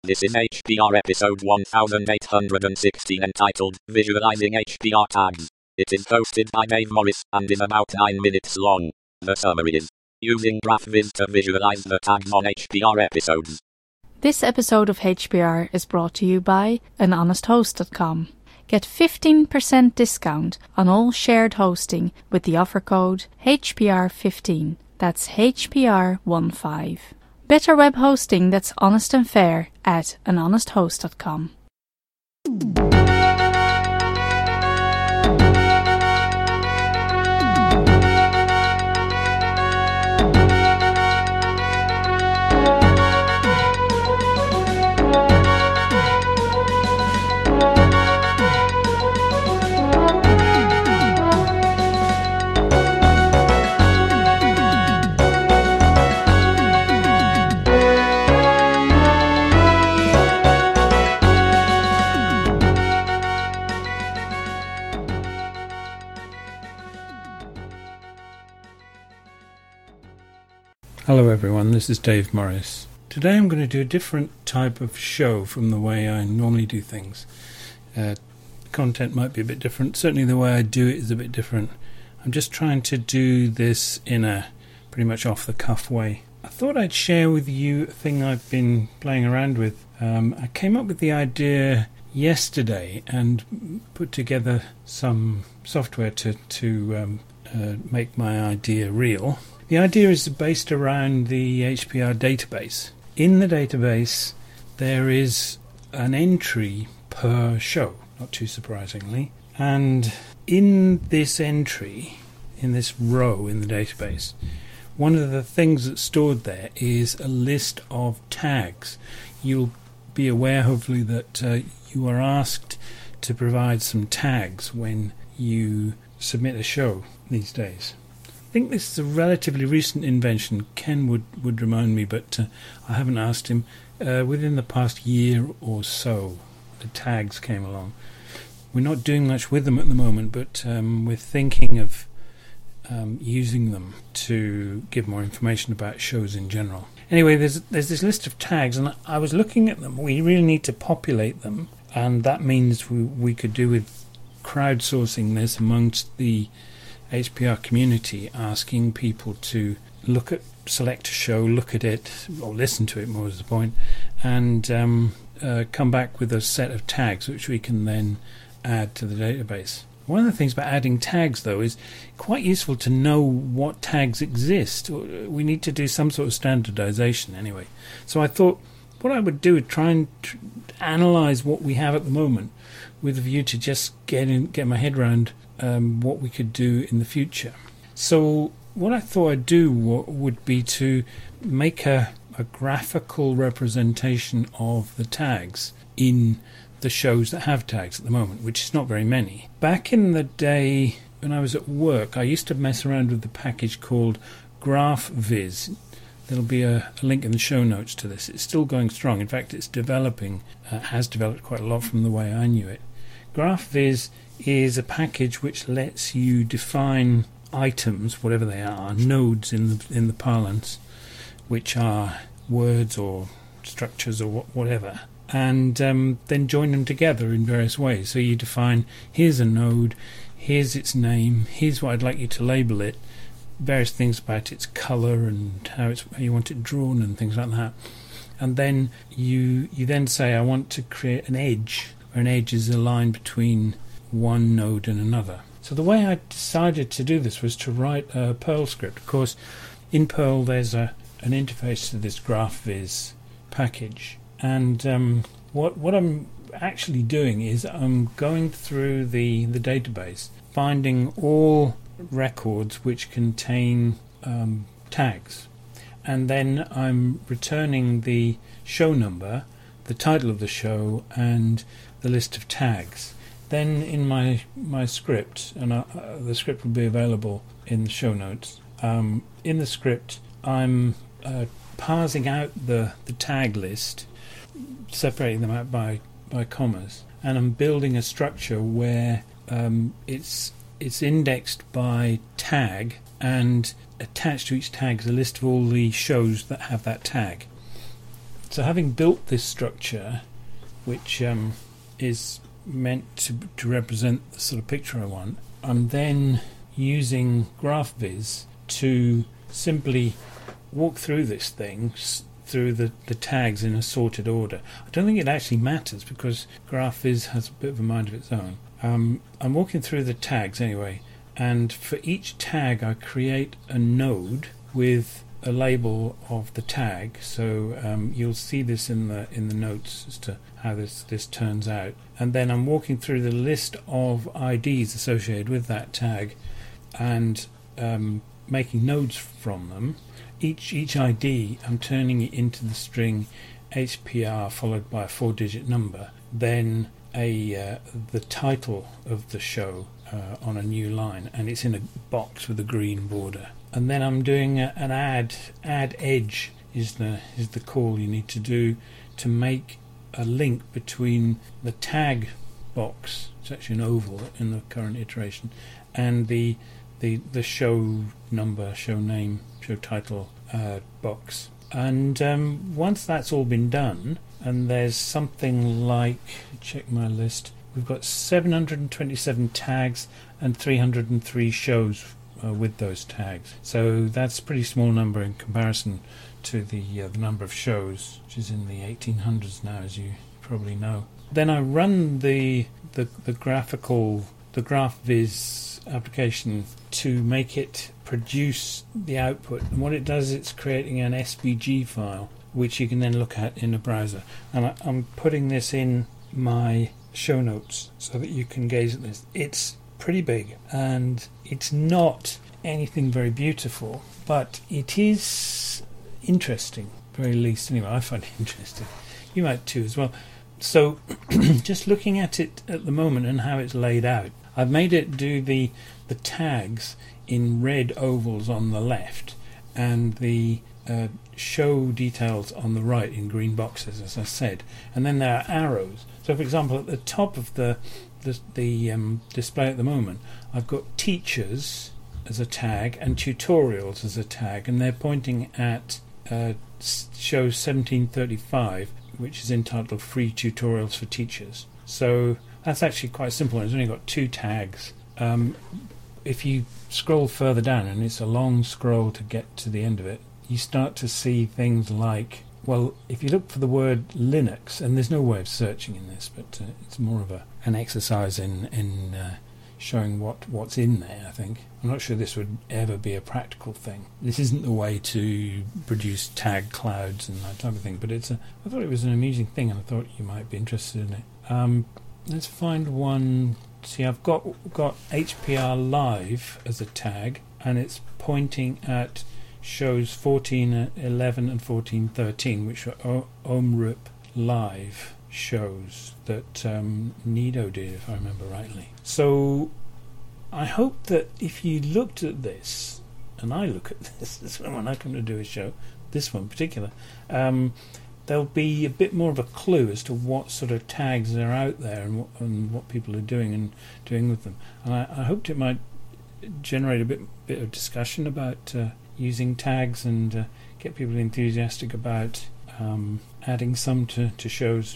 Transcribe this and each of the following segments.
This is HPR episode 1816 entitled Visualizing HPR Tags. It is hosted by Dave Morris and is about 9 minutes long. The summary is, using GraphViz to visualize the tags on HPR episodes. This episode of HPR is brought to you by anhonesthost.com. Get 15% discount on all shared hosting with the offer code HPR15. That's HPR15. Better web hosting that's honest and fair at anhonesthost.com. Hello everyone, this is Dave Morris. Today I'm going to do a different type of show from the way I normally do things. Content might be a bit different, certainly the way I do it is a bit different. I'm just trying to do this in a pretty much off-the-cuff way. I thought I'd share with you a thing I've been playing around with. I came up with the idea yesterday and put together some software to make my idea real. The idea is based around the HPR database. In the database, there is an entry per show, not too surprisingly. And in this entry, in this row in the database, one of the things that's stored there is a list of tags. You'll be aware, hopefully, that you are asked to provide some tags when you submit a show these days. I think this is a relatively recent invention. Ken would remind me, but I haven't asked him. Within the past year or so, the tags came along. We're not doing much with them at the moment, but we're thinking of using them to give more information about shows in general. Anyway, there's this list of tags, and I was looking at them. We really need to populate them, and that means we could do with crowdsourcing this amongst the HPR community, asking people to select a show, look at it, or listen to it more is the point, and come back with a set of tags which we can then add to the database. One of the things about adding tags, though, is quite useful to know what tags exist. We need to do some sort of standardization anyway. So I thought what I would do is try and analyze what we have at the moment with a view to just get my head around what we could do in the future. So what I thought I'd do would be to make a graphical representation of the tags in the shows that have tags at the moment, which is not very many. Back in the day when I was at work, I used to mess around with the package called GraphViz. There'll be a link in the show notes to this. It's still going strong. In fact, it's developing, has developed quite a lot from the way I knew it. GraphViz is a package which lets you define items, whatever they are, nodes in the parlance, which are words or structures or whatever, and then join them together in various ways. So you define, here's a node, here's its name, here's what I'd like you to label it, various things about its colour and how you want it drawn and things like that. And then you then say, I want to create an edge, where an edge is a line between one node and another. So the way I decided to do this was to write a Perl script. Of course, in Perl there's an interface to this GraphViz package, and what I'm actually doing is I'm going through the database, finding all records which contain tags, and then I'm returning the show number, the title of the show, and the list of tags. Then in my script, and the script will be available in the show notes, in the script I'm parsing out the tag list, separating them out by commas, and I'm building a structure where it's indexed by tag, and attached to each tag is a list of all the shows that have that tag. So having built this structure, which is meant to represent the sort of picture I want, I'm then using GraphViz to simply walk through this thing, through the tags in a sorted order. I don't think it actually matters because GraphViz has a bit of a mind of its own. I'm walking through the tags anyway, and for each tag I create a node with a label of the tag. So you'll see this in the notes as to how this turns out. And then I'm walking through the list of IDs associated with that tag and making nodes from them. Each ID, I'm turning it into the string HPR followed by a 4-digit number, then the title of the show on a new line, and it's in a box with a green border. And then I'm doing an add edge is the call you need to do to make a link between the tag box, it's actually an oval in the current iteration, and the show number, show name, show title box. And once that's all been done, and there's something like, check my list, we've got 727 tags and 303 shows with those tags. So that's a pretty small number in comparison to the number of shows, which is in the 1800s now, as you probably know. Then I run the GraphViz application to make it produce the output. And what it does, it's creating an SVG file, which you can then look at in a browser. And I'm putting this in my show notes so that you can gaze at this. It's pretty big, and it's not anything very beautiful, but it is interesting, very least. Anyway, I find it interesting. You might too as well. So just looking at it at the moment and how it's laid out, I've made it do the tags in red ovals on the left and the show details on the right in green boxes, as I said, and then there are arrows. So for example, at the top of the display at the moment, I've got teachers as a tag and tutorials as a tag, and they're pointing at show 1735, which is entitled Free Tutorials for Teachers. So that's actually quite simple, and it's only got 2 tags. If you scroll further down, and it's a long scroll to get to the end of it, you start to see things like, well, if you look for the word Linux, and there's no way of searching in this, but it's more of an exercise in showing what's in there, I think. I'm not sure this would ever be a practical thing. This isn't the way to produce tag clouds and that type of thing, but I thought it was an amusing thing, and I thought you might be interested in it. Let's find one. See, I've got HPR Live as a tag, and it's pointing at shows 1411 and 1413, which are OMRIP Live shows that Nido did, if I remember rightly. So I hope that if you looked at this, and I look at this when I come to do a show, this one in particular, there'll be a bit more of a clue as to what sort of tags are out there and what people are doing with them. And I hoped it might generate a bit of discussion about using tags and get people enthusiastic about adding some to shows.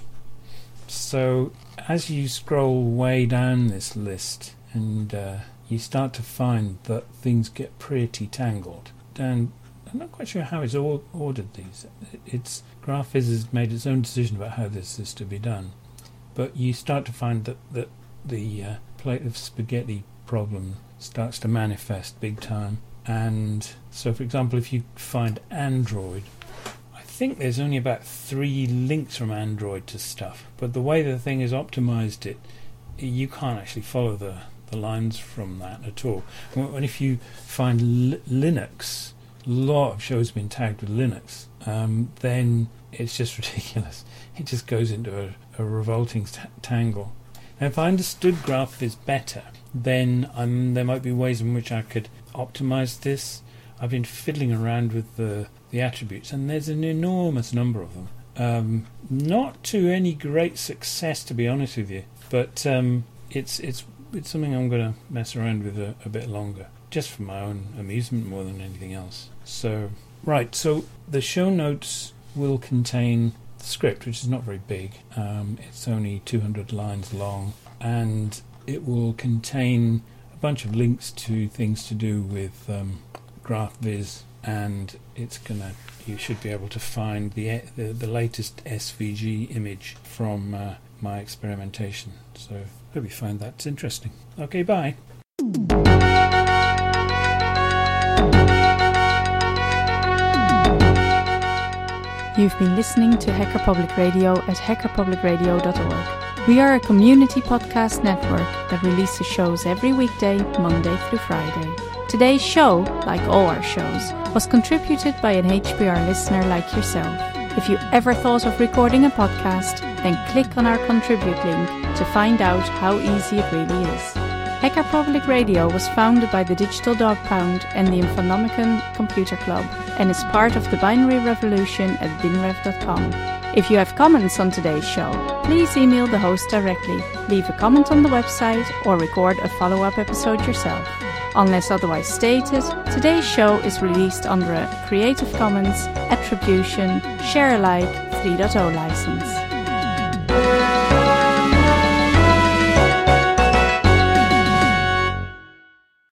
So as you scroll way down this list, and you start to find that things get pretty tangled. And I'm not quite sure how it's ordered these. GraphViz has made its own decision about how this is to be done. But you start to find that the plate of spaghetti problem starts to manifest big time. And so, for example, if you find Android, I think there's only about 3 links from Android to stuff. But the way the thing has optimized it, you can't actually follow the lines from that at all. And if you find Linux, a lot of shows have been tagged with Linux, then it's just ridiculous. It just goes into a revolting tangle. Now, if I understood GraphViz better, then there might be ways in which I could optimize this. I've been fiddling around with the attributes, and there's an enormous number of them. Not to any great success, to be honest with you, but it's something I'm going to mess around with a bit longer, just for my own amusement more than anything else. So the show notes will contain script, which is not very big. It's only 200 lines long, and it will contain a bunch of links to things to do with GraphViz, and you should be able to find the latest SVG image from my experimentation. So hope you find that interesting. Okay, bye. You've been listening to Hacker Public Radio at hackerpublicradio.org. We are a community podcast network that releases shows every weekday, Monday through Friday. Today's show, like all our shows, was contributed by an HPR listener like yourself. If you ever thought of recording a podcast, then click on our contribute link to find out how easy it really is. Hacker Public Radio was founded by the Digital Dog Pound and the Infonomicon Computer Club and is part of the binary revolution at binrev.com. If you have comments on today's show, please email the host directly, leave a comment on the website, or record a follow-up episode yourself. Unless otherwise stated, today's show is released under a Creative Commons Attribution Share Alike 3.0 license.